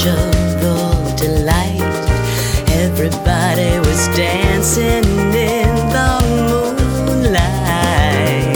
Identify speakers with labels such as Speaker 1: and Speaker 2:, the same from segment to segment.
Speaker 1: delight. Everybody was dancing in the moonlight.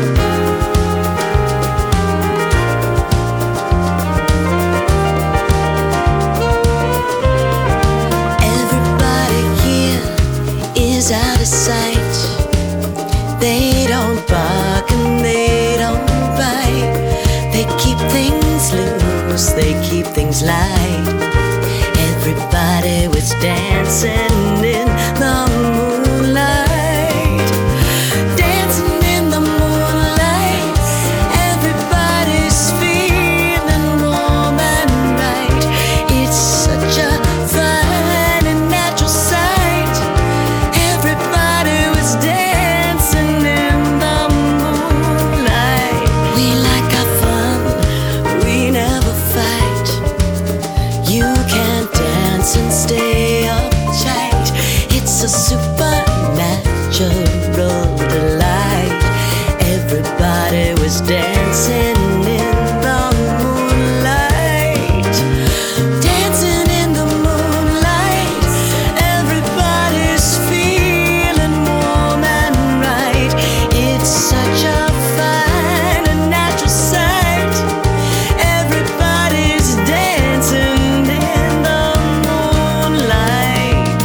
Speaker 1: Everybody here is out of sight. They don't bark and they don't bite. They keep things loose, they keep things light. Everybody was dancing in the moonlight. Dancing in the moonlight. Everybody's feeling warm and right. It's such a fine and natural sight. Everybody was dancing in the moonlight. We like our fun, we never fight. You can't dance and stay uptight. It's a supernatural delight. Everybody was dancing in the moonlight. Dancing in the moonlight. Everybody's feeling warm and right. It's such a fine and natural sight. Everybody's dancing in the moonlight.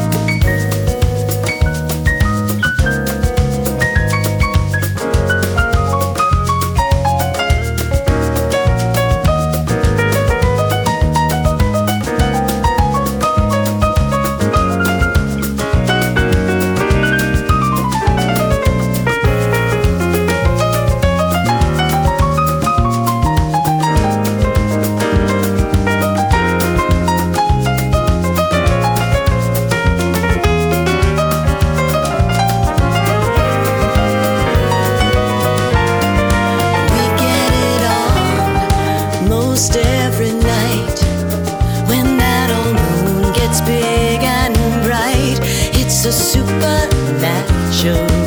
Speaker 1: Most every night, when that old moon gets big and bright, it's a supernatural